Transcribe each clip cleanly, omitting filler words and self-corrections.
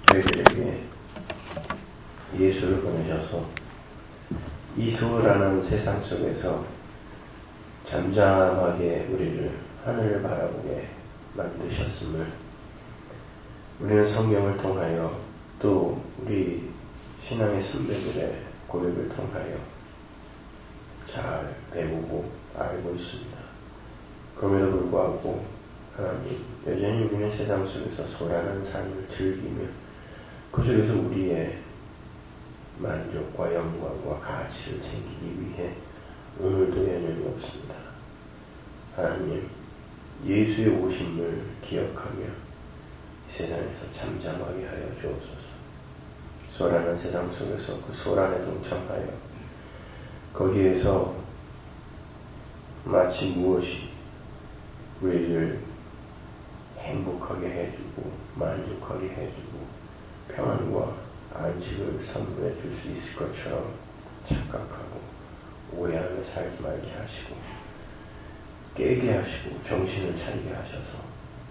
저희들에게 예수를 보내셔서 이 소홀한 세상 속에서 잠잠하게 우리를 하늘을 바라보게 만드셨음을 우리는 성경을 통하여 또 우리 신앙의 선배들의 고백을 통하여 잘 배우고 알고 있습니다. 그럼에도 불구하고 하나님 여전히 우리는 세상 속에서 소란한 삶을 즐기며 그 속에서 우리의 만족과 영광과 가치를 챙기기 위해 오늘도 여념이 없습니다. 하나님 예수의 오심을 기억하며 이 세상에서 잠잠하게 하여 주옵소서. 소란한 세상 속에서 그 소란에 동참하여 거기에서 마치 무엇이 우리를 행복하게 해주고 만족하게 해주고 평안과 안식을 선물해 줄 수 있을 것처럼 착각하고 오해하며 살지 말게 하시고 깨게 하시고 정신을 차리게 하셔서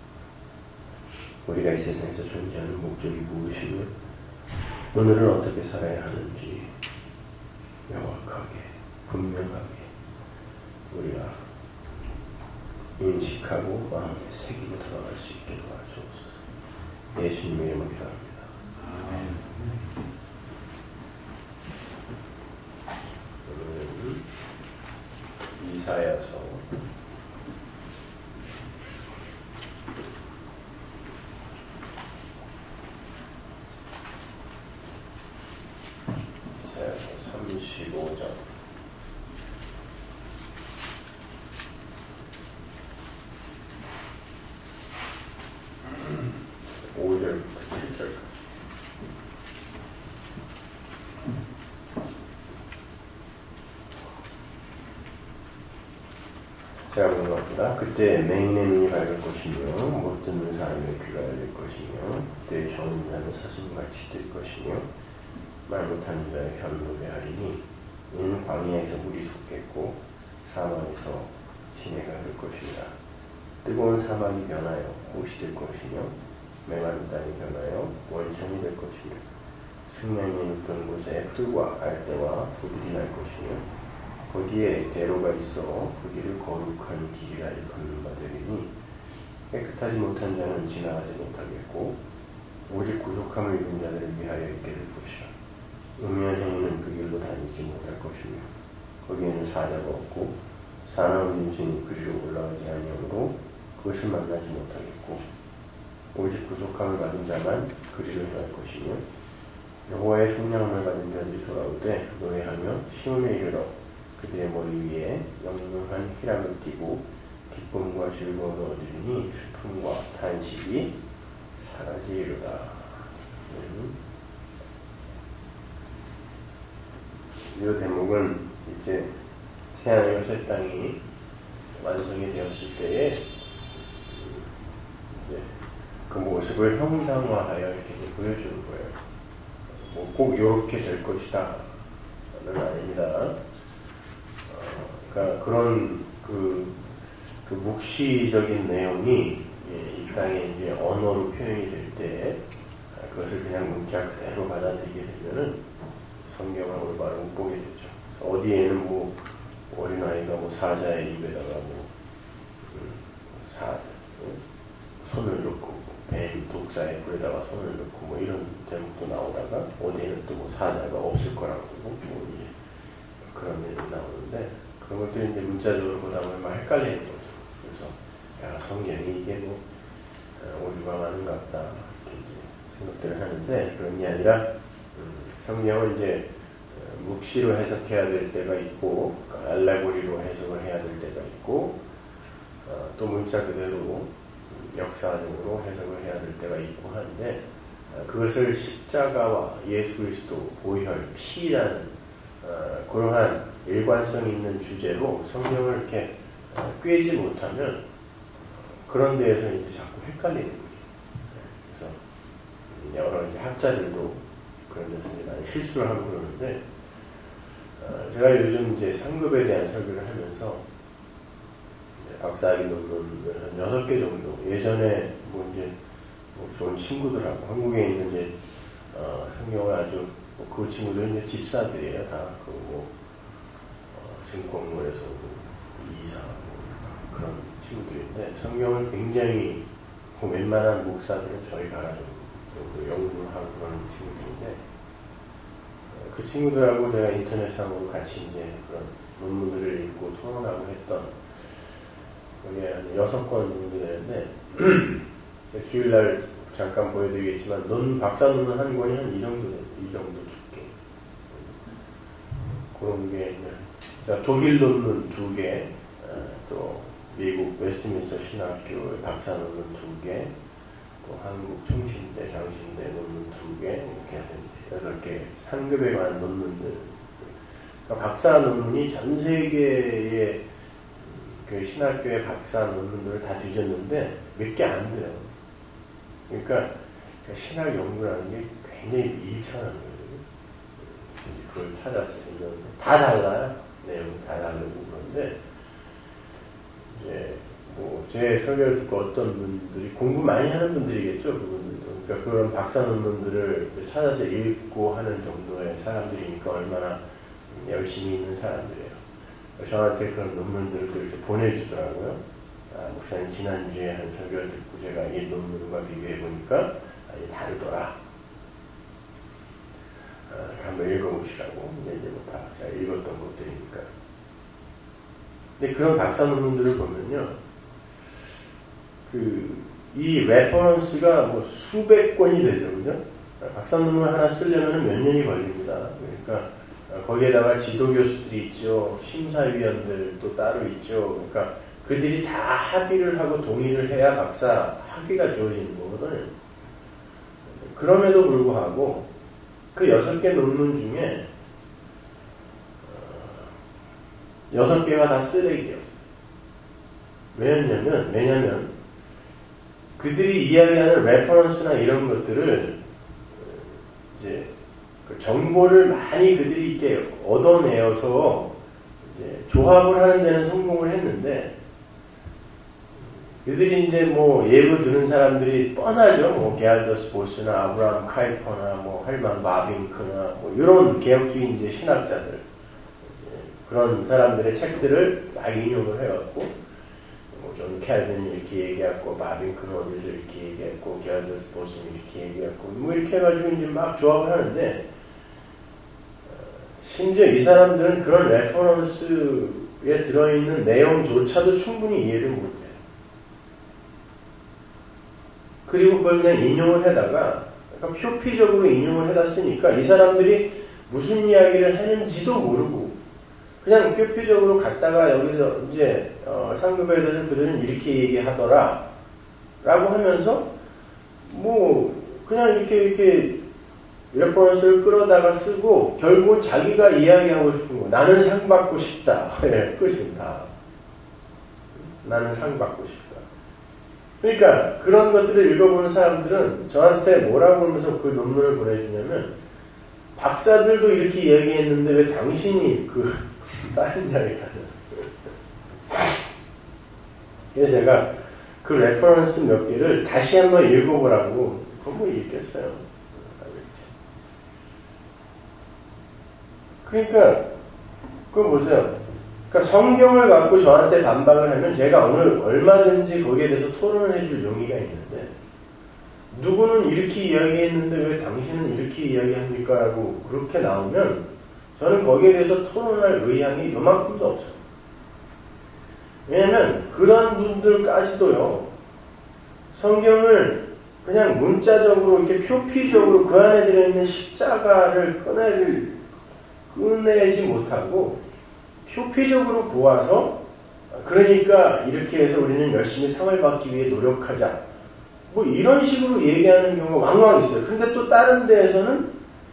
우리가 이 세상에서 존재하는 목적이 무엇이며 오늘은 어떻게 살아야 하는지 명확하게 분명하게 우리가 인식하고 마음에 새기고 돌아갈 수 있게 도와주옵소서. 예수님의 이름으로 기도합니다. 오늘은 이사야서 35장 5절부터 7절까지 제가 공부합니다. 그때 맹인의 눈이 밝을 것이며 못 듣는 사람의 귀가 열릴 것이며 그때 좋은 자는 사슴같이 될 것이며 말 못하는 자의 혀는 노래하리니 이는 광야에서 물이 솟겠고 사막에서 시내가 흐를 것이니라. 뜨거운 사막이 변하여 옷이 될 것이며 메마른 땅이 변하여 원천이 될 것이며 승냥이 눕던 곳에 풀과 알대와 부들이 날 것이며 거기에 대로가 있어 그 길을 거룩한 길이라 일컫는 바 되리니 깨끗하지 못한 자는 지나가지 못하겠고 오직 구속함을 입은 자들을 위하여 있게 될 것이라. 음흉한 행위는 그 길로 다니지 못할 것이며 거기에는 사자가 없고 사나운 짐승이 그리로 올라가지 아니하므로 그것을 만나지 못하겠고 오직 구속함을 받은 자만 그리로 행할 것이며 여호와의 성령을 받은 자들이 돌아오되 노래하며 시온에 이르러 그들의 머리 위에 영롱한 희락을 띠고 기쁨과 즐거움을 얻으리니 슬픔과 탄식이 사라지리로다. 이 대목은 이제 새하늘과 새 땅이 완성이 되었을 때에 이제 그 모습을 형상화하여 이렇게 보여주는 거예요. 뭐 꼭 이렇게 될 것이다는 아닙니다. 그러니까 그런 그 묵시적인 내용이 이 땅에 이제 언어로 표현이 될 때 그것을 그냥 문자 그대로 받아들이게 되면은 성경을 올바로 못 보게 되죠. 어디에는 뭐 어린아이가 뭐 사자의 입에다가 손을 넣고 뱀 독사의 불에다가 손을 넣고 뭐 이런 제목도 나오다가 어디에는 또 뭐 사자가 없을 거라고 뭐 이제 그런 일이 나오는데 그런 것들이 이제 문자적으로 보다 보면 막 헷갈리는 거죠. 그래서 야 성경이 이게 뭐 오류가하는 것 같다 이렇게 이제 생각들을 하는데 그런 게 아니라 성경을 이제 묵시로 해석해야 될 때가 있고 알레고리로 해석을 해야 될 때가 있고 또 문자 그대로 역사적으로 해석을 해야 될 때가 있고 하는데 그것을 십자가와 예수 그리스도 보혈 피라는 그러한 일관성 있는 주제로 성경을 이렇게 꿰지 못하면 그런 데에서 이제 자꾸 헷갈리는 거예요. 그래서 여러 이제 학자들도 그런 데서 이제 많이 실수를 하고 그러는데 제가 요즘 이제 상급에 대한 설교를 하면서 박사학위 논문을 한 6개 정도 예전에 뭐 이제 뭐 좋은 친구들하고 한국에 있는 이제 성경을 아주, 그 친구들은 이제 집사들이에요. 다, 증권물에서 이사, 그런 친구들인데, 성경을 굉장히, 웬만한 목사들은 저희 가가지고, 연구하고 그런 친구들인데, 그 친구들하고 제가 인터넷상으로 같이 이제 그런 논문들을 읽고 토론하고 했던, 그게 한 6권 정도 되는데, 주일날 잠깐 보여드리겠지만, 박사 논문 한 권이 한 이 정도 두께. 그런 게, 독일 논문 2개, 또 미국 웨스트민스터 신학교의 박사 논문 2개, 또 한국 총신대, 장신대 논문 2개, 이렇게 해서 8개, 상급에 관한 논문들. 그러니까 박사 논문이 전 세계의 그 신학교의 박사 논문들을 다 뒤졌는데 몇 개 안 돼요. 그러니까 신학 연구라는 게 굉장히 일천한 거예요. 그걸 찾아서 읽었는데 다 달라요. 내용이 다 다르고 그런데 이제 제 설교를 듣고 어떤 분들이 공부 많이 하는 분들이겠죠. 그분들도. 그러니까 그런 박사 논문들을 찾아서 읽고 하는 정도의 사람들이니까 얼마나 열심히 있는 사람들이에요. 저한테 그런 논문들을 이렇게 보내주더라고요. 목사님 지난주에 한 설교를 듣고 제가 이 논문과 비교해보니까 다르더라. 한번 읽어보시라고. 이제 다 제가 읽었던 것들이니까. 근데 그런 박사 논문들을 보면요. 이 레퍼런스가 수백 권이 되죠. 그죠? 박사 논문 하나 쓰려면 몇 년이 걸립니다. 그러니까 거기에다가 지도 교수들이 있죠. 심사위원들도 따로 있죠. 그러니까 그들이 다 합의를 하고 동의를 해야 박사 학위가 주어지는 거거든요. 그럼에도 불구하고 그 6개 논문 중에 6개가 다 쓰레기였어요. 왜냐면 그들이 이야기하는 레퍼런스나 이런 것들을 이제 그 정보를 많이 그들이 이렇게 얻어내어서 이제 조합을 하는 데는 성공을 했는데 그들이 이제 예로 드는 사람들이 뻔하죠. 게알더스 보스나 아브라함 카이퍼나 할만 마빙크나 이런 개혁주의 이제 신학자들 그런 사람들의 책들을 막 인용을 해갖고 존 캘빈이 이렇게 얘기했고 마빙크는 어디서 이렇게 얘기했고 게알더스 보스는 이렇게 얘기했고 이렇게 해가지고 이제 막 조합을 하는데 심지어 이 사람들은 그런 레퍼런스에 들어있는 내용조차도 충분히 이해를 못해요. 그리고 그걸 그냥 인용을 해다가 그러니까 표피적으로 인용을 해다 쓰니까 이 사람들이 무슨 이야기를 하는지도 모르고 그냥 표피적으로 갖다가 여기서 이제 상급에 대해서 그들은 이렇게 얘기하더라 라고 하면서 그냥 이렇게 레퍼런스를 끌어다가 쓰고 결국은 자기가 이야기하고 싶은 거 나는 상 받고 싶다. 끝입니다. 나는 상 받고 싶다. 그러니까 그런 것들을 읽어보는 사람들은 저한테 뭐라고 하면서 그 논문을 보내주냐면 박사들도 이렇게 이야기했는데 왜 당신이 다른 이야기를 하냐. 그래서 제가 그 레퍼런스 몇 개를 다시 한번 읽어보라고 그건 읽겠어요. 그러니까 그거 보세요. 그러니까 성경을 갖고 저한테 반박을 하면 제가 오늘 얼마든지 거기에 대해서 토론을 해줄 용의가 있는데 누구는 이렇게 이야기했는데 왜 당신은 이렇게 이야기합니까? 라고 그렇게 나오면 저는 거기에 대해서 토론할 의향이 요만큼도 없어요. 왜냐면 그런 분들까지도요. 성경을 그냥 문자적으로 이렇게 표피적으로 그 안에 들어있는 십자가를 꺼내지 못하고 표피적으로 보아서 그러니까 이렇게 해서 우리는 열심히 상을 받기 위해 노력하자. 이런 식으로 얘기하는 경우가 왕왕 있어요. 근데 또 다른 데에서는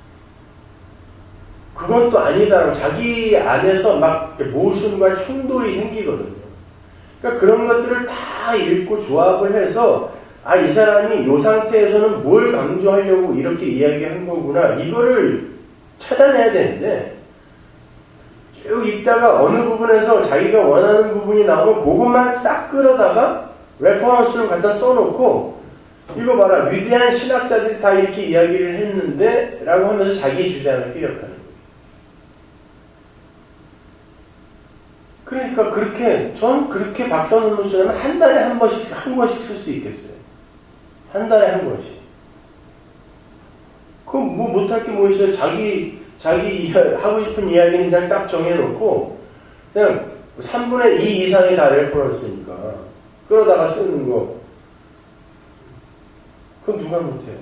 그건 또 아니다라고 자기 안에서 막 모순과 충돌이 생기거든요. 그러니까 그런 것들을 다 읽고 조합을 해서 이 사람이 이 상태에서는 뭘 강조하려고 이렇게 이야기한 거구나. 이거를 찾아내야 되는데 쭉 읽다가 어느 부분에서 자기가 원하는 부분이 나오면 그것만 싹 끌어다가 레퍼런스를 갖다 써놓고 이거 봐라. 위대한 신학자들이 다 이렇게 이야기를 했는데 라고 하면서 자기 주장을 피력하는 거예요. 그러니까 전 그렇게 박사논문 쓰려면 한 달에 한 번씩 쓸 수 있겠어요. 한 달에 한 번씩. 그럼 뭐 못할 게 뭐 있어요? 자기 하고 싶은 이야기는 그냥 딱 정해놓고 그냥 3분의 2 이상이 다 레퍼런스니까 그러다가 쓰는 거. 그건 누가 못해요?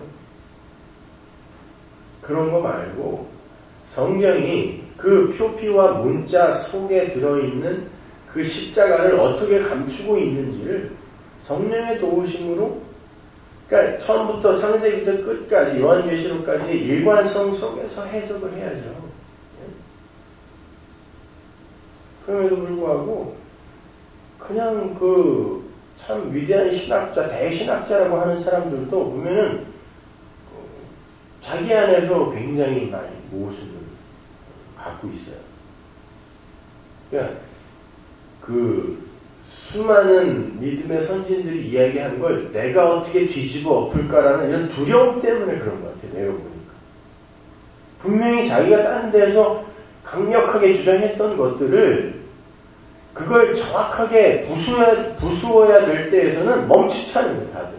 그런 거 말고 성경이 그 표피와 문자 속에 들어있는 그 십자가를 어떻게 감추고 있는지를 성령의 도우심으로, 그러니까 처음부터 창세기부터 끝까지 요한계시록까지 일관성 속에서 해석을 해야죠. 그럼에도 불구하고 그냥 그 참 위대한 신학자, 대신학자라고 하는 사람들도 보면은 자기 안에서 굉장히 많이 모습을 갖고 있어요. 그러니까 그 수많은 믿음의 선진들이 이야기한 걸 내가 어떻게 뒤집어 엎을까라는 이런 두려움 때문에 그런 것 같아요. 내가 보니까. 분명히 자기가 다른 데서 강력하게 주장했던 것들을 그걸 정확하게 부수어야 될 때에서는 멈칫하는 거예요, 다들.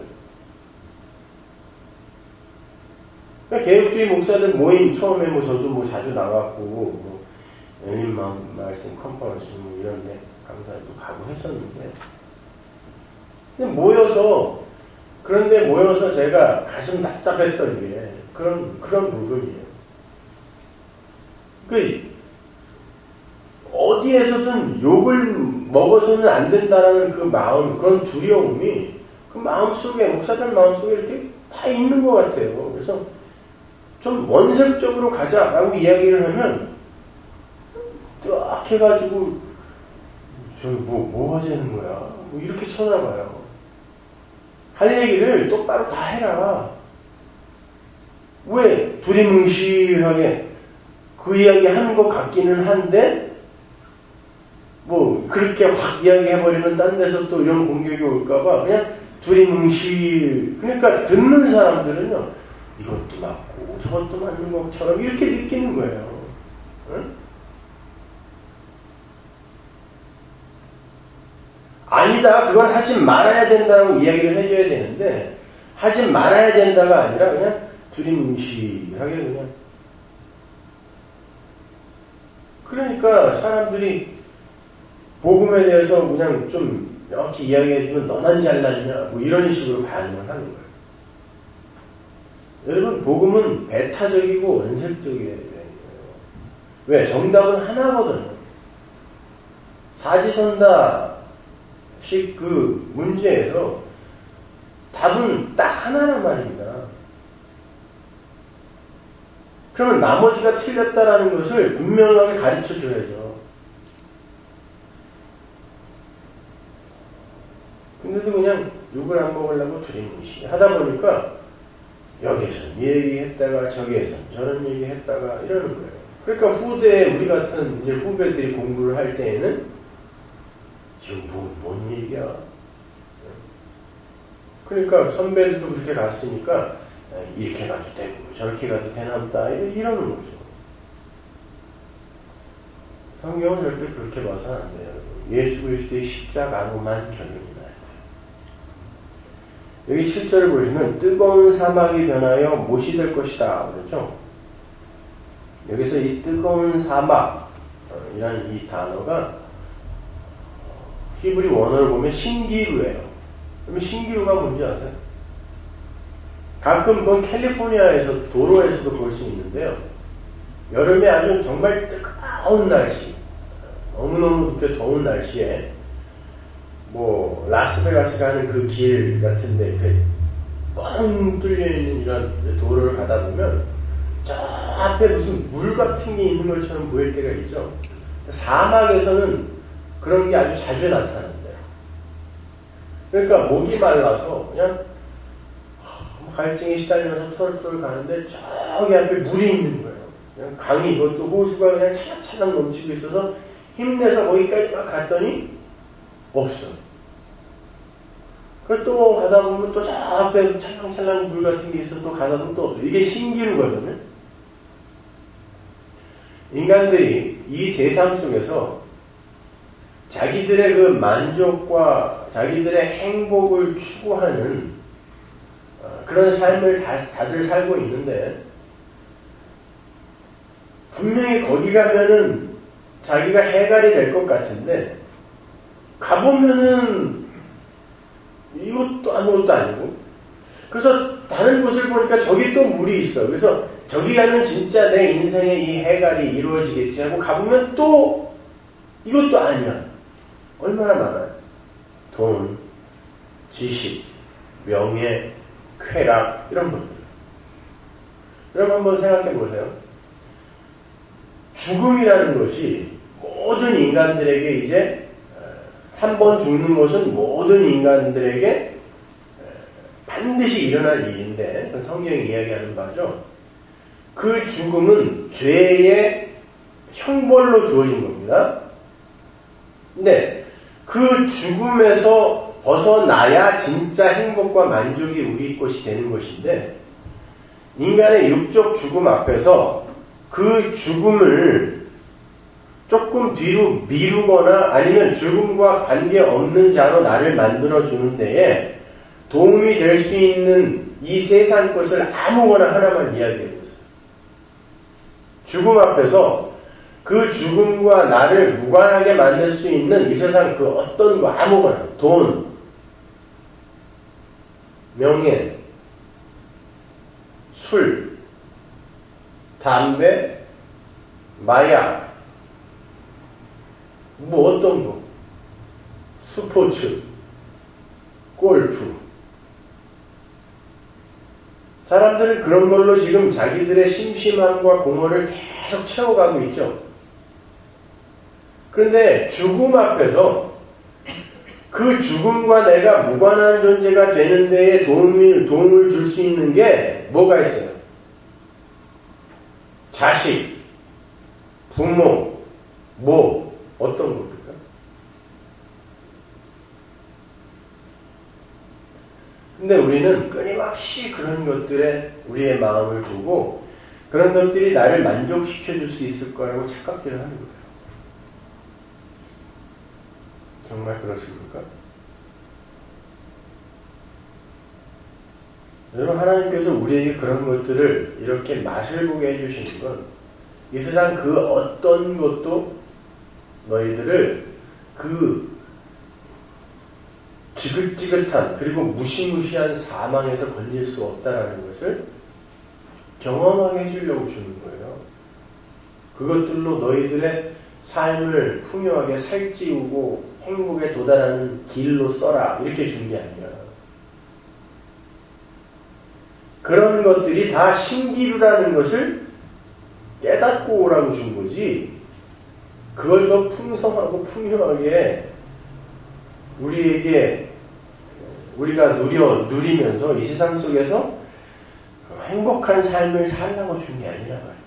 그러니까 개혁주의 목사들 모임 처음에 저도 자주 나갔고 열린 말씀 컨퍼런스 이런데 강사도 가고 했었는데 그런데 모여서 제가 가슴 답답했던 게 그런 부분이에요. 어디에서든 욕을 먹어서는 안 된다라는 그 마음, 그런 두려움이 그 마음속에, 목사들 마음속에 이렇게 다 있는 것 같아요. 그래서 좀 원색적으로 가자라고 이야기를 하면 딱 해가지고 뭐 하자는 거야? 뭐 이렇게 쳐다봐요. 할 얘기를 똑바로 다 해라. 왜 두리뭉실하게 그 이야기 하는 것 같기는 한데 뭐 그렇게 확 이야기해버리면 딴 데서 또 이런 공격이 올까봐 그냥 두리뭉실. 그러니까 듣는 사람들은요 이것도 맞고 저것도 맞는 것처럼 이렇게 느끼는 거예요. 응? 아니다, 그걸 하지 말아야 된다고 이야기를 해줘야 되는데 하지 말아야 된다가 아니라 그냥 두리뭉실하게 그냥. 그러니까 사람들이 복음에 대해서 그냥 좀 이렇게 이야기해주면 너만 잘났냐 뭐 이런 식으로 반응을 하는 거예요. 여러분 복음은 배타적이고 원색적이어야 돼요. 왜? 정답은 하나거든요. 사지선다식 그 문제에서 답은 딱 하나란 말입니다. 그러면 나머지가 틀렸다라는 것을 분명하게 가르쳐 줘야죠. 근데도 그냥 욕을 안 먹으려고 두리뭉실 하다 보니까 여기에선 이 얘기 했다가 저기에선 저런 얘기 했다가 이러는 거예요. 그러니까 후대에 우리 같은 이제 후배들이 공부를 할 때에는 지금 뭔 얘기야? 그러니까 선배들도 그렇게 갔으니까 이렇게 가도 되고 저렇게 가도 되나 보다 이러는 거죠. 성경은 절대 그렇게 봐서는 안 돼요. 예수 그리스도의 십자가로만 결론이 나요. 여기 7절을 보시면 뜨거운 사막이 변하여 못이 될 것이다 그렇죠? 여기서 이 뜨거운 사막이라는 이 단어가 히브리 원어를 보면 신기루예요. 그러면 신기루가 뭔지 아세요? 가끔 그건 캘리포니아에서 도로에서도 볼 수 있는데요. 여름에 아주 정말 뜨거운 날씨, 너무너무 이렇게 더운 날씨에 뭐 라스베가스 가는 그 길 같은데 이렇게 뻥 뚫려 있는 이런 도로를 가다 보면 저 앞에 무슨 물 같은 게 있는 것처럼 보일 때가 있죠. 사막에서는 그런 게 아주 자주 나타난대요. 그러니까 목이 말라서 그냥 갈증에 시달리면서 털털 가는데 저기 앞에 물이 있는 거예요. 그냥 강이, 이것도 호수가 그냥 차락차락 넘치고 있어서 힘내서 거기까지 막 갔더니 없어. 또 가다 보면 또 저 앞에 찰랑찰랑 불 같은 게 있어 또 가다 보면 또 이게 신기루거든요. 인간들이 이 세상 속에서 자기들의 그 만족과 자기들의 행복을 추구하는 그런 삶을 다들 살고 있는데 분명히 거기 가면은 자기가 해갈이 될 것 같은데 가보면은 이것도 아무것도 아니고 그래서 다른 곳을 보니까 저기 또 물이 있어. 그래서 저기 가면 진짜 내 인생의 이 해갈이 이루어지겠지 하고 가보면 또 이것도 아니야. 얼마나 많아요. 돈, 지식, 명예, 쾌락 이런 것들. 여러분 한번 생각해 보세요. 죽음이라는 것이 모든 인간들에게 이제 한 번 죽는 것은 모든 인간들에게 반드시 일어날 일인데 성경이 이야기하는 바죠. 그 죽음은 죄의 형벌로 주어진 겁니다. 근데 그 죽음에서 벗어나야 진짜 행복과 만족이 우리 것이 되는 것인데 인간의 육적 죽음 앞에서 그 죽음을 조금 뒤로 미루거나 아니면 죽음과 관계없는 자로 나를 만들어주는 데에 도움이 될 수 있는 이 세상 것을 아무거나 하나만 이야기해보세요. 죽음 앞에서 그 죽음과 나를 무관하게 만들 수 있는 이 세상 그 어떤 거 아무거나 돈, 명예, 술, 담배, 마약, 뭐 어떤 거, 스포츠, 골프. 사람들은 그런 걸로 지금 자기들의 심심함과 공허를 계속 채워가고 있죠. 그런데 죽음 앞에서 그 죽음과 내가 무관한 존재가 되는 데에 도움을 줄 수 있는 게 뭐가 있어요? 자식, 부모, 어떤 겁니까? 근데 우리는 끊임없이 그런 것들에 우리의 마음을 두고 그런 것들이 나를 만족시켜 줄 수 있을 거라고 착각들을 하는 거예요. 정말 그렇습니까? 여러분 하나님께서 우리에게 그런 것들을 이렇게 맛을 보게 해주시는 건 이 세상 그 어떤 것도 너희들을 그 지긋지긋한 그리고 무시무시한 사망에서 건질 수 없다라는 것을 경험하게 해주려고 주는 거예요. 그것들로 너희들의 삶을 풍요하게 살찌우고 행복에 도달하는 길로 써라 이렇게 준 게 아니라 그런 것들이 다 신기루라는 것을 깨닫고 오라고 준 거지 그걸 더 풍성하고 풍요하게 우리가 누리면서 이 세상 속에서 행복한 삶을 살라고 준 게 아니라 말이에요.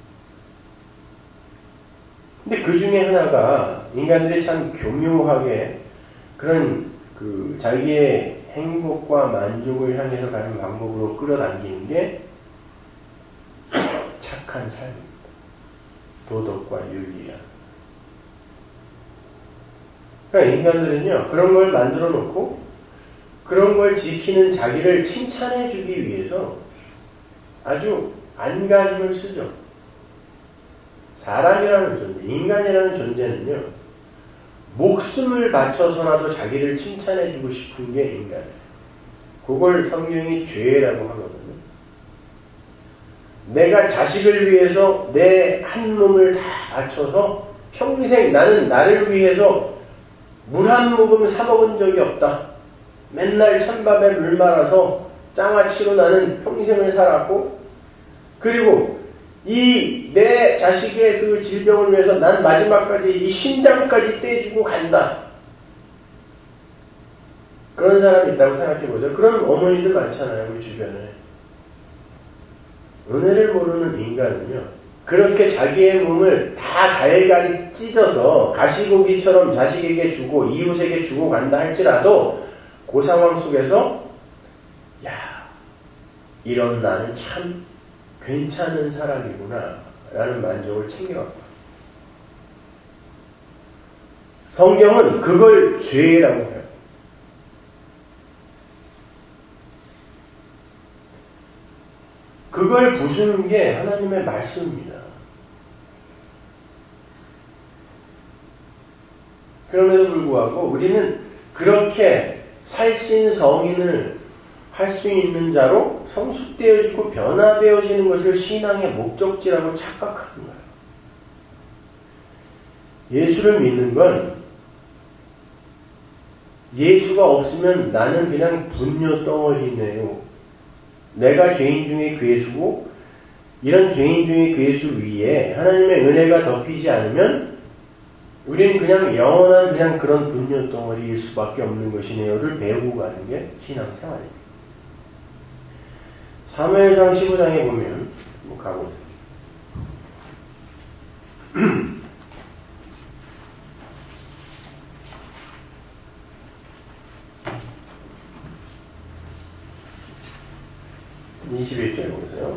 근데 그 중에 하나가 인간들이 참 교묘하게 그런 자기의 행복과 만족을 향해서 가는 방법으로 끌어당기는 게 착한 삶입니다. 도덕과 윤리야. 그러니까 인간들은요, 그런 걸 만들어 놓고, 그런 걸 지키는 자기를 칭찬해 주기 위해서 아주 안간힘을 쓰죠. 사람이라는 존재, 인간이라는 존재는요, 목숨을 바쳐서라도 자기를 칭찬해 주고 싶은 게 인간이에요. 그걸 성경이 죄라고 하거든요. 내가 자식을 위해서 내 한 놈을 다 바쳐서 평생 나는 나를 위해서 물 한 모금 사 먹은 적이 없다. 맨날 찬밥에 물 말아서 장아찌로 나는 평생을 살았고 그리고 이 내 자식의 그 질병을 위해서 난 마지막까지 이 심장까지 떼주고 간다. 그런 사람이 있다고 생각해보세요. 그런 어머니들 많잖아요. 우리 주변에. 은혜를 모르는 인간은요. 그렇게 자기의 몸을 다 갈갈이 찢어서 가시고기처럼 자식에게 주고 이웃에게 주고 간다 할지라도 그 상황 속에서 야, 이런 나는 참 괜찮은 사람이구나 라는 만족을 챙겨왔다. 성경은 그걸 죄라고 해요. 그걸 부수는 게 하나님의 말씀입니다. 그럼에도 불구하고 우리는 그렇게 살신성인을 할 수 있는 자로 성숙되어지고 변화되어지는 것을 신앙의 목적지라고 착각하는 거예요. 예수를 믿는 건 예수가 없으면 나는 그냥 분뇨 덩어리네요. 내가 죄인 중에 그 예수고 이런 죄인 중에 그 예수 위에 하나님의 은혜가 덮이지 않으면 우리는 그냥 영원한 그냥 그런 분뇨 덩어리일 수밖에 없는 것이네요를 배우고 가는 게 신앙생활입니다. 사무엘상 15장에 보면 가보세요. 21절에 보세요.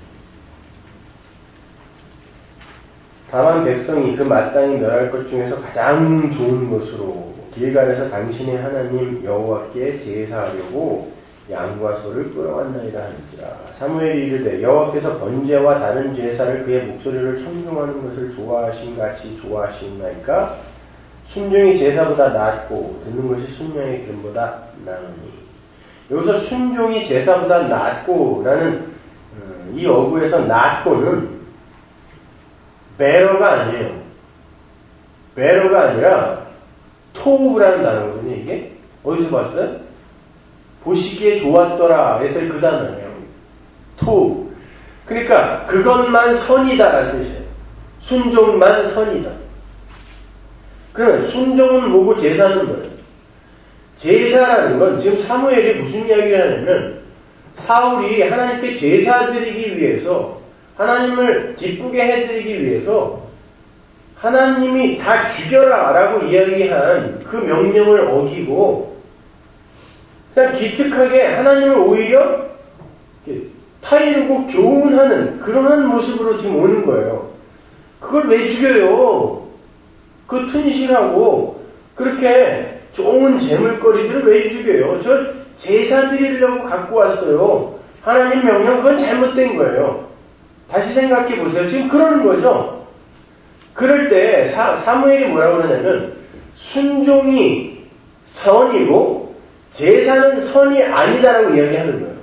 다만 백성이 그 마땅히 멸할 것 중에서 가장 좋은 것으로 길갈에서 당신의 하나님 여호와께 제사하려고 양과 소를 끌어왔나이다 하는지라. 사무엘이 이르되 여호와께서 번제와 다른 제사를 그의 목소리를 청중하는 것을 좋아하신 같이 좋아하시나이까 순종이 제사보다 낫고 듣는 것이 순명의 기름보다 나으니. 여기서 순종이 제사보다 낫고라는 이 어구에서 낫고는 better가 아니에요. better가 아니라 토우라는 단어거든요. 이게 어디서 봤어요? 보시기에 좋았더라 해서 그 단어예요. 토우. 그러니까 그것만 선이다라는 뜻이에요. 순종만 선이다. 그러면 순종은 뭐고 제사는 뭐예요? 제사라는 건 지금 사무엘이 무슨 이야기를 하냐면 사울이 하나님께 제사 드리기 위해서 하나님을 기쁘게 해드리기 위해서 하나님이 다 죽여라 라고 이야기한 그 명령을 어기고 그냥 기특하게 하나님을 오히려 타이르고 교훈하는 그러한 모습으로 지금 오는 거예요. 그걸 왜 죽여요? 그 튼실하고 그렇게 좋은 재물거리들을 왜 죽여요? 저 제사 드리려고 갖고 왔어요. 하나님 명령 그건 잘못된 거예요. 다시 생각해 보세요. 지금 그러는 거죠. 그럴 때 사무엘이 뭐라고 그러냐면 순종이 선이고 제사는 선이 아니다라고 이야기하는 거예요.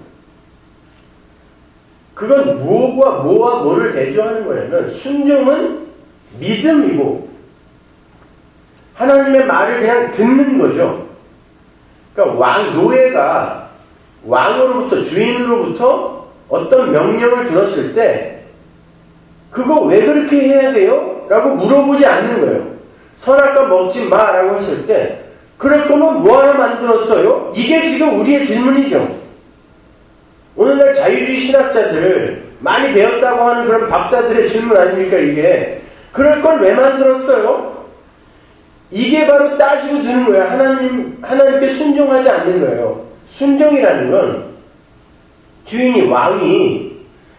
그건 무엇과 뭐와 뭐를 대조하는 거냐면 순종은 믿음이고 하나님의 말을 그냥 듣는 거죠. 그러니까 노예가 왕으로부터 주인으로부터 어떤 명령을 들었을 때 그거 왜 그렇게 해야 돼요? 라고 물어보지 않는 거예요. 선악과 먹지 마 라고 했을 때 그럴 거면 뭐하러 만들었어요? 이게 지금 우리의 질문이죠. 오늘날 자유주의 신학자들 많이 배웠다고 하는 그런 박사들의 질문 아닙니까 이게. 그럴 걸 왜 만들었어요? 이게 바로 따지고 드는 거예요. 하나님께 순종하지 않는 거예요. 순종이라는 건 주인이 왕이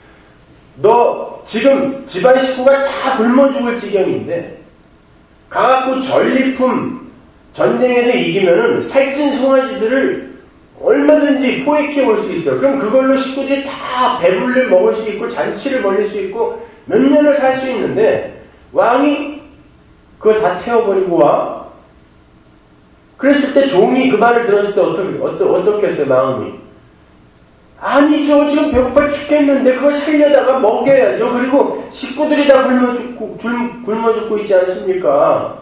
너 지금 집안 식구가 다 굶어 죽을 지경인데 가갖고 전리품 전쟁에서 이기면은 살찐 송아지들을 얼마든지 포획해 올 수 있어요. 그럼 그걸로 식구들이 다 배불리 먹을 수 있고 잔치를 벌일 수 있고 몇 년을 살 수 있는데 왕이 그거 다 태워버리고 와. 그랬을 때 종이 그 말을 들었을 때 어떻겠어요 마음이? 아니죠. 지금 배고파 죽겠는데 그걸 살려다가 먹여야죠. 그리고 식구들이 다 굶어 죽고 있지 않습니까?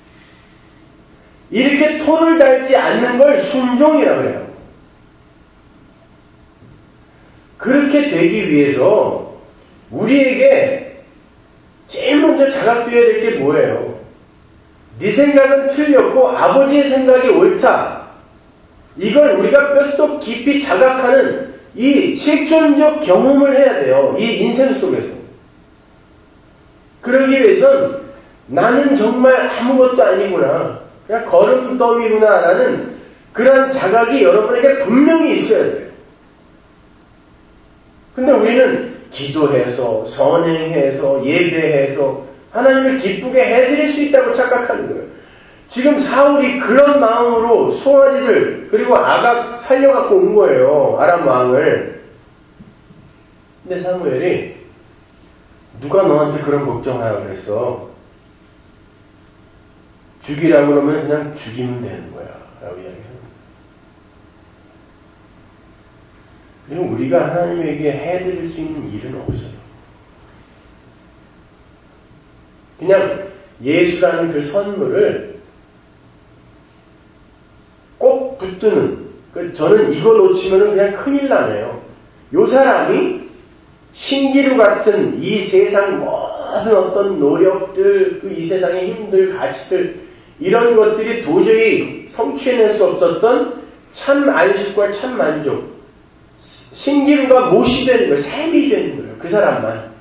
이렇게 토를 달지 않는 걸 순종이라고 해요. 그렇게 되기 위해서 우리에게 제일 먼저 자각되어야 될 게 뭐예요? 네 생각은 틀렸고 아버지의 생각이 옳다. 이걸 우리가 뼛속 깊이 자각하는 이 실존적 경험을 해야 돼요. 이 인생 속에서. 그러기 위해선 나는 정말 아무것도 아니구나. 그냥 걸음더미구나 라는 그런 자각이 여러분에게 분명히 있어야 돼요. 근데 우리는 기도해서, 선행해서, 예배해서 하나님을 기쁘게 해드릴 수 있다고 착각하는 거예요. 지금 사울이 그런 마음으로 송아지들 그리고 아각 살려갖고 온 거예요. 아람 왕을. 근데 사무엘이 누가 너한테 그런 걱정하라고 그랬어? 죽이라고 그러면 그냥 죽이면 되는 거야. 라고 이야기합니다. 그리고 우리가 하나님에게 해드릴 수 있는 일은 없어요. 그냥 예수라는 그 선물을 꼭 붙드는, 저는 이거 놓치면 그냥 큰일 나네요. 요 사람이 신기루 같은 이 세상 모든 어떤 노력들, 그 이 세상의 힘들, 가치들, 이런 것들이 도저히 성취해낼 수 없었던 참 안식과 참 만족, 신기루가 못이 되는 거예요. 샘이 되는 거예요. 그 사람만.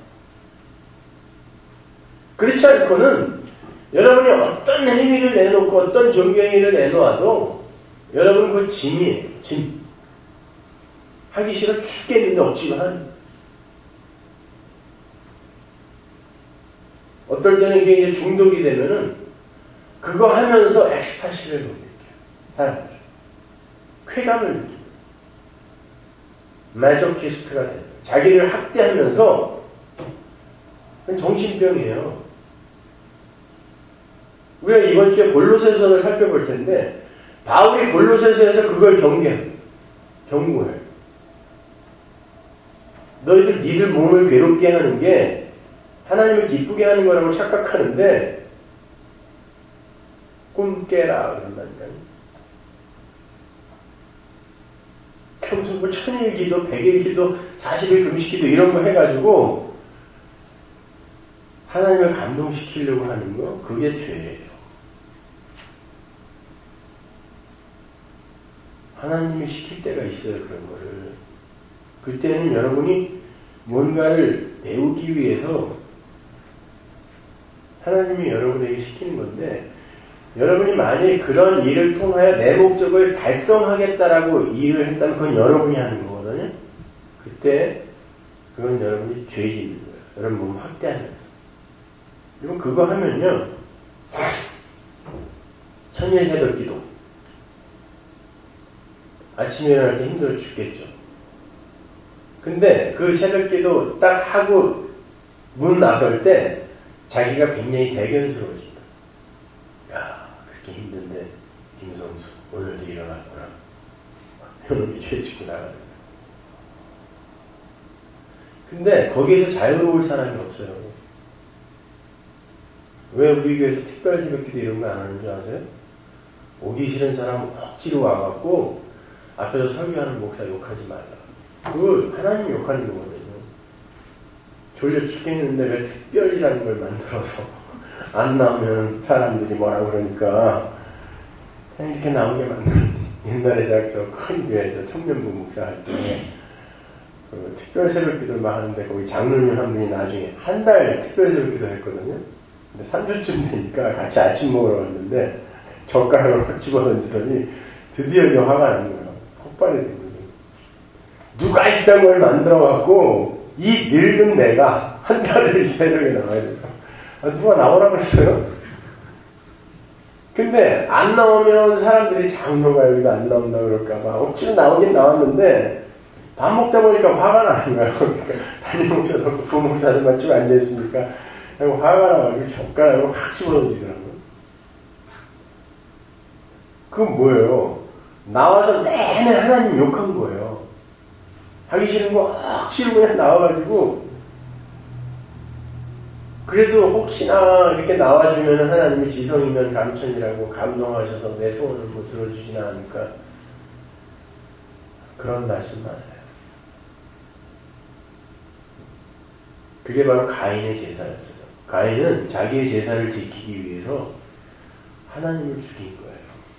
그렇지 않고는 여러분이 어떤 행위를 내놓고 어떤 종교행위를 내놓아도 여러분 그 짐이에요. 짐. 하기 싫어 죽겠는데 억지로 하는 거예요. 어떨 때는 그게 이제 중독이 되면은 그거 하면서 엑스타시를 느껴요. 사람들. 쾌감을 느껴요. 마조키스트가 돼요. 자기를 학대하면서 정신병이에요. 우리가 이번 주에 골로새서를 살펴볼 텐데 바울이 골로새서에서 그걸 경고해요. 너희들 니들 몸을 괴롭게 하는 게 하나님을 기쁘게 하는 거라고 착각하는데 꿈 깨라 그런다니까요. 평소 뭐 1000일 기도, 100일 기도, 40일 금식 기도 이런 거 해가지고 하나님을 감동시키려고 하는 거 그게 죄예요. 하나님이 시킬 때가 있어요. 그런 거를. 그때는 여러분이 뭔가를 배우기 위해서 하나님이 여러분에게 시키는 건데 여러분이 만약에 그런 일을 통하여 내 목적을 달성하겠다라고 일을 했다면 그건 여러분이 하는 거거든요. 그때 그건 여러분이 죄 짓는 거예요. 여러분 몸 확대하면서. 그리고 그거 하면요. 천일 새벽 기도. 아침에 일어날 때 힘들어 죽겠죠. 근데 그 새벽 기도 딱 하고 문 나설 때 자기가 굉장히 대견스러워진다. 야, 그렇게 힘든데 김성수 오늘도 일어났구나. 이놈이 죄 짓고 나가는. 근데 거기에서 자유로울 사람이 없어요. 왜 우리 교회에서 특별 새벽기도 이런 거 안 하는 줄 아세요? 오기 싫은 사람 억지로 와갖고 앞에서 설교하는 목사 욕하지 말라. 그거 하나님 욕하는 거거든요. 졸려 죽겠는데 왜 특별이라는 걸 만들어서 안 나오면 사람들이 뭐라 그러니까 그냥 이렇게 나오게 만들었는데 옛날에 제가 저 큰 교회에서 청년부 목사 할 때 그 특별 새벽기도를 막 하는데 거기 장로님 한 분이 나중에 한 달 특별 새벽기도 했거든요. 근데 3주쯤 되니까 같이 아침 먹으러 갔는데 젓가락을 확 집어던지더니 드디어 이게 화가 난 거예요. 폭발이 된 거죠. 누가 이딴 걸 만들어갖고 이 늙은 내가 한 달을 새벽에 나와야 된다. 누가 나오라고 했어요? 근데 안 나오면 사람들이 장로가 여기가 안 나온다 그럴까봐 억지로 나오긴 나왔는데 밥 먹다 보니까 화가 나는 거예요. 그러니까 담임 목사도 부목사들만 쭉 앉아있으니까 화가 나가지고 젓가락으로 확 집어던지더라고요. 그건 뭐예요? 나와서 내내 하나님 욕한 거예요. 하기 싫은 거 억지로 그냥 나와가지고 그래도 혹시나 이렇게 나와주면 하나님이 지성이면 감천이라고 감동하셔서 내 소원을 뭐 들어주지는 않을까 그런 말씀 하세요. 그게 바로 가인의 제사였어요. 가인은 자기의 제사를 지키기 위해서 하나님을 죽인 거예요.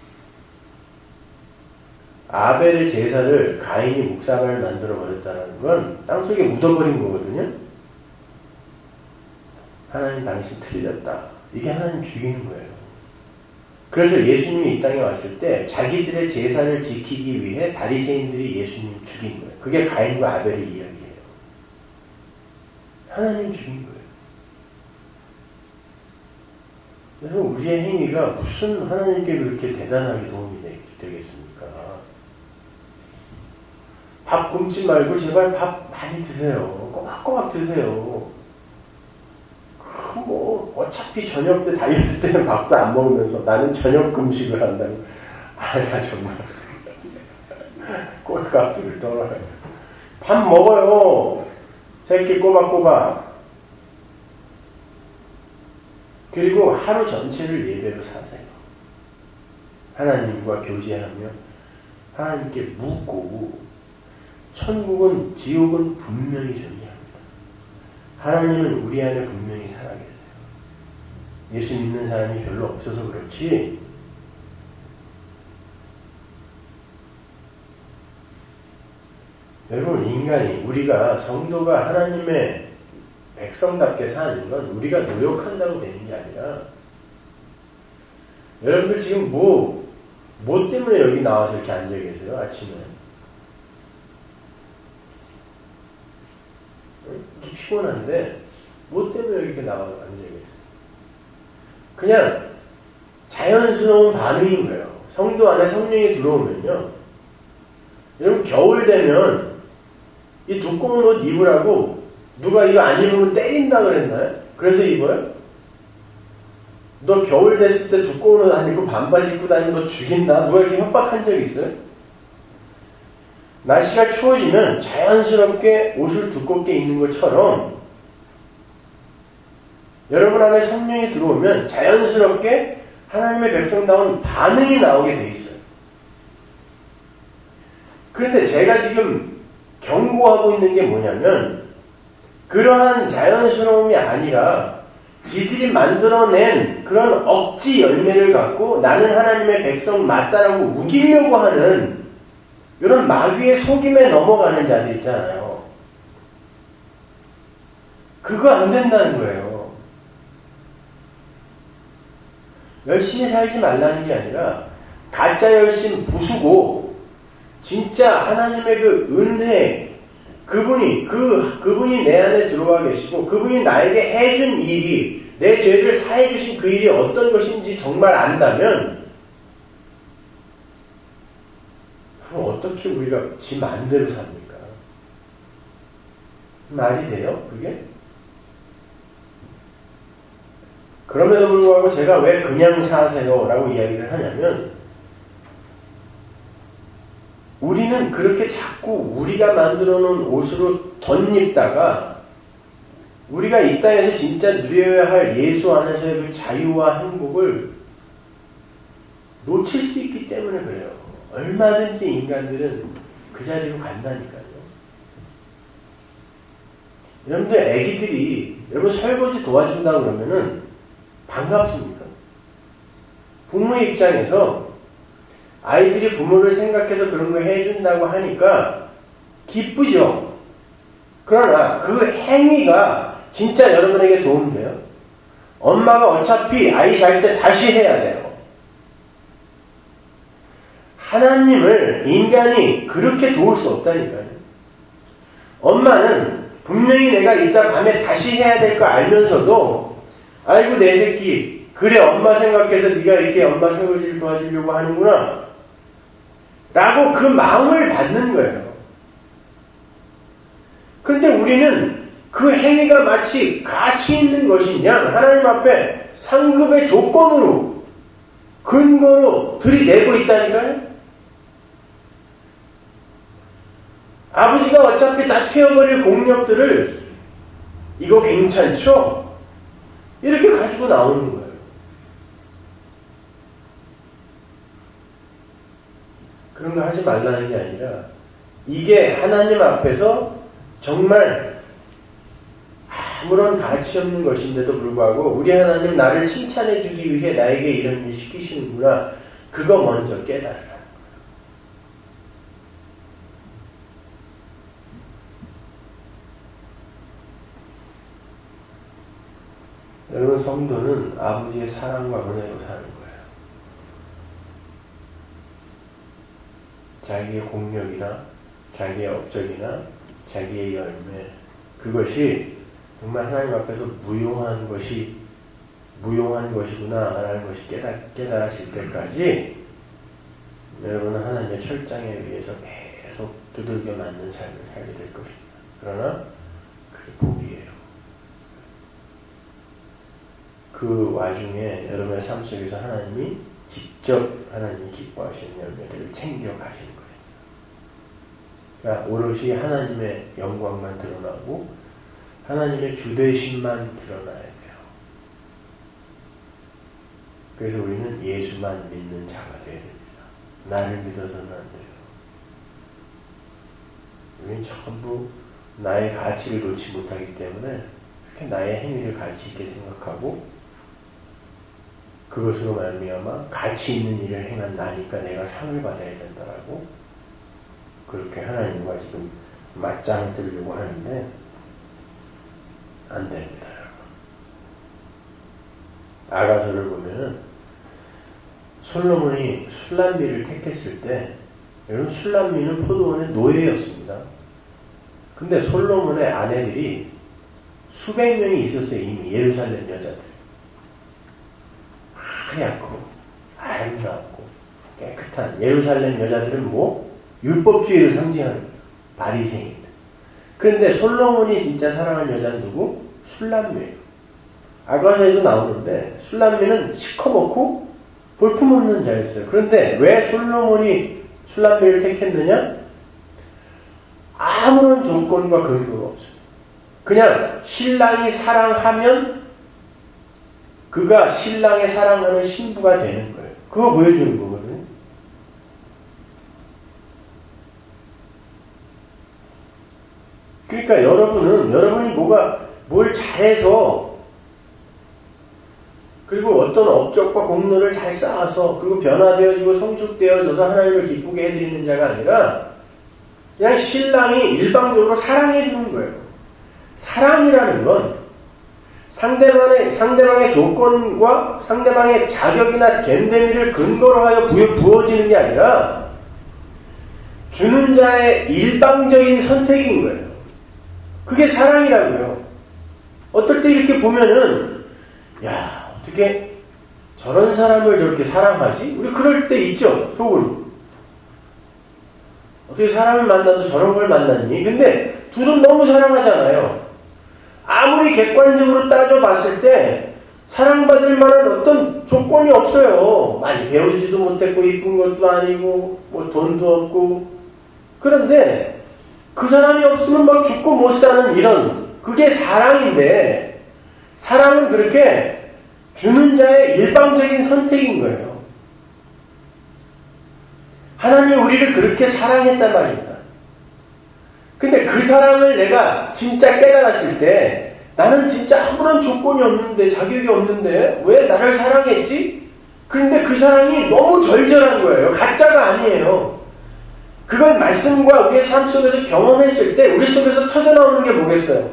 아벨의 제사를 가인이 묵사발을 만들어 버렸다는 건 땅속에 묻어버린 거거든요. 하나님 당신 틀렸다. 이게 하나님 죽이는 거예요. 그래서 예수님이 이 땅에 왔을 때 자기들의 제사를 지키기 위해 바리새인들이 예수님을 죽인 거예요. 그게 가인과 아벨의 이야기예요. 하나님 죽인 거예요. 그래서 우리의 행위가 무슨 하나님께 그렇게 대단하게 도움이 되겠습니까? 밥 굶지 말고 제발 밥 많이 드세요. 꼬박꼬박 드세요. 어차피 저녁 때 다이어트 때는 밥도 안 먹으면서 나는 저녁 금식을 한다고. 아니야, 정말. 꼴값들을 떨어요. 밥 먹어요. 새끼 꼬박꼬박. 그리고 하루 전체를 예배로 사세요. 하나님과 교제하며 하나님께 묻고, 천국은, 지옥은 분명히 존재합니다. 하나님은 우리 안에 분명히 살아계세요. 예수 믿는 사람이 별로 없어서 그렇지, 여러분, 인간이, 우리가, 성도가 하나님의 백성답게 사는 건 우리가 노력한다고 되는 게 아니라, 여러분들 지금 뭐 때문에 여기 나와서 이렇게 앉아 계세요, 아침에? 이렇게 피곤한데, 뭐 때문에 여기 나와서 앉아 계세요? 그냥 자연스러운 반응인 거예요. 성도 안에 성령이 들어오면요. 여러분, 겨울 되면 이 두꺼운 옷 입으라고 누가 이거 안 입으면 때린다 그랬나요? 그래서 입어요? 너 겨울 됐을 때 두꺼운 옷 안 입고 반바지 입고 다니면 너 죽인다? 누가 이렇게 협박한 적 있어요? 날씨가 추워지면 자연스럽게 옷을 두껍게 입는 것처럼 여러분 안에 성령이 들어오면 자연스럽게 하나님의 백성다운 반응이 나오게 돼 있어요. 그런데 제가 지금 경고하고 있는 게 뭐냐면 그러한 자연스러움이 아니라 지들이 만들어낸 그런 억지 열매를 갖고 나는 하나님의 백성 맞다라고 우기려고 하는 이런 마귀의 속임에 넘어가는 자들 있잖아요. 그거 안 된다는 거예요. 열심히 살지 말라는 게 아니라 가짜 열심 부수고 진짜 하나님의 그 은혜, 그분이 내 안에 들어와 계시고 그분이 나에게 해준 일이 내 죄를 사해 주신 그 일이 어떤 것인지 정말 안다면 그럼 어떻게 우리가 지 마음대로 삽니까? 말이 돼요? 그게? 그럼에도 불구하고 제가 왜 그냥 사세요? 라고 이야기를 하냐면 우리는 그렇게 자꾸 우리가 만들어 놓은 옷으로 덧입다가 우리가 이 땅에서 진짜 누려야 할 예수 안에서의 그 자유와 행복을 놓칠 수 있기 때문에 그래요. 얼마든지 인간들은 그 자리로 간다니까요. 여러분들 애기들이 여러분 설거지 도와준다 그러면은 반갑습니까? 부모의 입장에서 아이들이 부모를 생각해서 그런 거 해준다고 하니까 기쁘죠. 그러나 그 행위가 진짜 여러분에게 도움돼요. 엄마가 어차피 아이 잘 때 다시 해야 돼요. 하나님을 인간이 그렇게 도울 수 없다니까요. 엄마는 분명히 내가 이따 밤에 다시 해야 될 거 알면서도 아이고 내 새끼 그래 엄마 생각해서 네가 이렇게 엄마 설거지를 도와주려고 하는구나 라고 그 마음을 받는 거예요. 그런데 우리는 그 행위가 마치 가치 있는 것이냐 하나님 앞에 상급의 조건으로 근거로 들이대고 있다니까요. 아버지가 어차피 다 태워버릴 공력들을 이거 괜찮죠? 이렇게 가지고 나오는 거예요. 그런 거 하지 말라는 게 아니라 이게 하나님 앞에서 정말 아무런 가치 없는 것인데도 불구하고 우리 하나님 나를 칭찬해 주기 위해 나에게 이런 일 시키시는구나. 그거 먼저 깨달으라. 여러분 성도는 아버지의 사랑과 은혜로 사는 거예요. 자기의 공력이나 자기의 업적이나 자기의 열매, 그것이 정말 하나님 앞에서 무용한 것이구나라는 것이 깨달아질 때까지 여러분은 하나님의 철장에 의해서 계속 두들겨 맞는 삶을 살게 될 것입니다. 그러나 그게 복이에요. 그 와중에 여러분의 삶 속에서 하나님이 직접 하나님이 기뻐하시는 열매들을 챙겨가시는 거예요. 그러니까 오롯이 하나님의 영광만 드러나고 하나님의 주되심만 드러나야 돼요. 그래서 우리는 예수만 믿는 자가 되어야 됩니다. 나를 믿어서는 안 돼요. 우리는 전부 나의 가치를 놓지 못하기 때문에 이렇게 나의 행위를 가치 있게 생각하고 그것으로 말미암아 가치 있는 일을 행한 나니까 내가 상을 받아야 된다라고 그렇게 하나님과 지금 맞짱을 뜨려고 하는데 안 됩니다. 아가서를 보면은 솔로몬이 술람미를 택했을 때 여러분 술람미는 포도원의 노예였습니다. 근데 솔로몬의 아내들이 수백 명이 있었어요. 이미 예루살렘 여자들. 하얗고 아름답고 깨끗한 예루살렘 여자들은 뭐 율법주의를 상징하는 거예요. 바리새인들. 그런데 솔로몬이 진짜 사랑하는 여자는 누구? 술람미예요. 아가서에도 나오는데 술람미는 시커멓고 볼품없는 자였어요. 그런데 왜 솔로몬이 술람미를 택했느냐? 아무런 조건과 근거가 없어요. 그냥 신랑이 사랑하면 그가 신랑의 사랑하는 신부가 되는 거예요. 그거 보여주는 거거든요. 그러니까 여러분이 뭘 잘해서 그리고 어떤 업적과 공로를 잘 쌓아서 그리고 변화되어지고 성숙되어져서 하나님을 기쁘게 해드리는 자가 아니라 그냥 신랑이 일방적으로 사랑해주는 거예요. 사랑이라는 건 상대방의 조건과 상대방의 자격이나 됨됨이를 근거로 하여 부어지는 게 아니라 주는 자의 일방적인 선택인 거예요. 그게 사랑이라고요. 어떨 때 이렇게 보면은 야 어떻게 저런 사람을 저렇게 사랑하지? 우리 그럴 때 있죠. 속으로. 어떻게 사람을 만나도 저런 걸 만났니? 근데 둘은 너무 사랑하잖아요. 아무리 객관적으로 따져봤을 때 사랑받을 만한 어떤 조건이 없어요. 많이 배우지도 못했고 이쁜 것도 아니고 뭐 돈도 없고 그런데 그 사람이 없으면 막 죽고 못 사는 이런 그게 사랑인데 사랑은 그렇게 주는 자의 일방적인 선택인 거예요. 하나님이 우리를 그렇게 사랑했단 말입니다. 근데 그 사랑을 내가 진짜 깨달았을 때 나는 진짜 아무런 조건이 없는데 자격이 없는데 왜 나를 사랑했지? 그런데 그 사랑이 너무 절절한 거예요. 가짜가 아니에요. 그걸 말씀과 우리의 삶 속에서 경험했을 때 우리 속에서 터져나오는 게 뭐겠어요?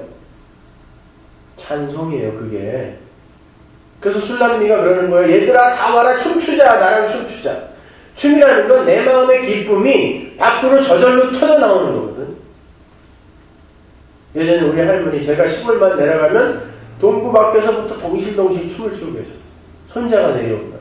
찬송이에요. 그게. 그래서 술람미가 그러는 거예요. 얘들아 다 와라 춤추자. 나랑 춤추자. 춤이라는 건 내 마음의 기쁨이 밖으로 저절로 터져나오는 거거든. 예전에 우리 할머니 제가 시골만 내려가면 동구 밖에서부터 동실동실 춤을 추고 계셨어요. 손자가 내려온다.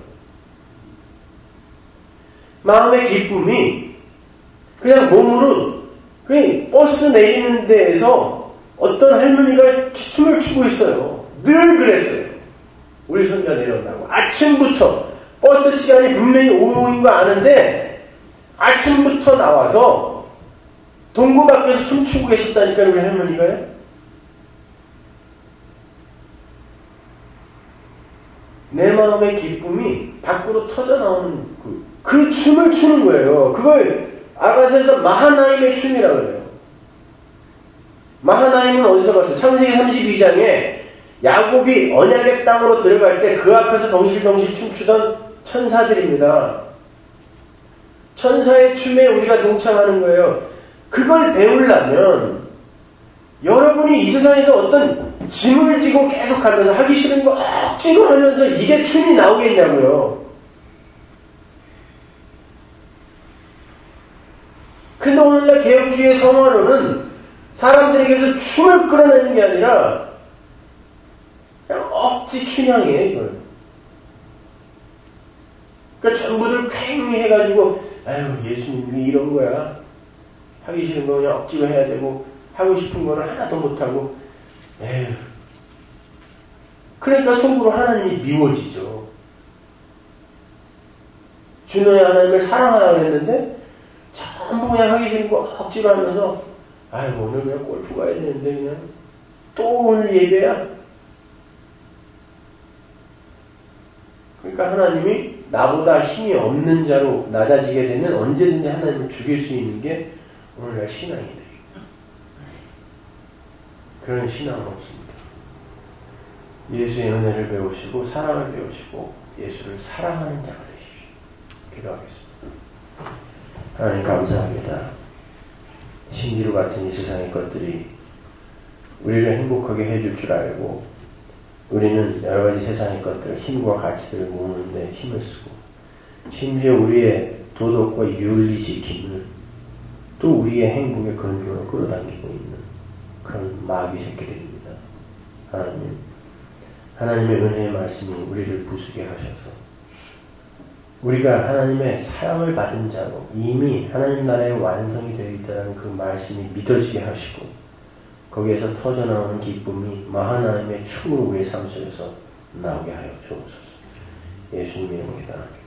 마음의 기쁨이 그냥 몸으로 그냥 버스 내리는 데에서 어떤 할머니가 춤을 추고 있어요. 늘 그랬어요. 우리 손자 내려온다고. 아침부터 버스 시간이 분명히 오후인 거 아는데 아침부터 나와서 동구 밖에서 춤추고 계셨다니까요. 우리 할머니가요. 내 마음의 기쁨이 밖으로 터져나오는 그 춤을 추는 거예요. 그걸 아가서에서 마하나임의 춤이라고 그래요. 마하나임은 어디서 봤어요? 창세기 32장에 야곱이 언약의 땅으로 들어갈 때 그 앞에서 덩실덩실 춤추던 천사들입니다. 천사의 춤에 우리가 동참하는 거예요. 그걸 배우려면 여러분이 이 세상에서 어떤 짐을 지고 계속 하면서 하기 싫은 거 억지로 하면서 이게 춤이 나오겠냐고요. 근데 오늘날 개혁주의의 성화론은 사람들에게서 춤을 끌어내는 게 아니라 그냥 억지 춘향이에요, 이걸. 그러니까 전부들 쾌히 해가지고, 아유, 예수님이 이런 거야. 하기 싫은 거 그냥 억지로 해야 되고, 하고 싶은 거는 하나도 못하고, 에휴. 그러니까 속으로 하나님이 미워지죠. 주너의 하나님을 사랑하라 그랬는데, 전부 그냥 하기 싫은 거 억지로 하면서, 아이고, 오늘 그냥 골프 가야 되는데, 그냥. 또 오늘 예배야? 그러니까 하나님이 나보다 힘이 없는 자로 낮아지게 되면 언제든지 하나님을 죽일 수 있는 게 오늘날 신앙이다. 그런 신앙은 없습니다. 예수의 은혜를 배우시고 사랑을 배우시고 예수를 사랑하는 자가 되십시오. 기도하겠습니다. 하나님 감사합니다. 신기루 같은 이 세상의 것들이 우리를 행복하게 해줄 줄 알고 우리는 여러 가지 세상의 것들, 힘과 가치들을 모으는데 힘을 쓰고 심지어 우리의 도덕과 윤리 지킴을 또 우리의 행복의 근본을 끌어당기고 있는 그런 마귀 새끼들입니다. 하나님의 은혜의 말씀이 우리를 부수게 하셔서 우리가 하나님의 사랑을 받은 자로 이미 하나님 나라의 완성이 되어 있다는 그 말씀이 믿어지게 하시고 거기에서 터져나오는 기쁨이 하나님의 춤으로 우리의 삶 속에서 나오게 하여 주옵소서. 예수님의 이름으로 기도합니다.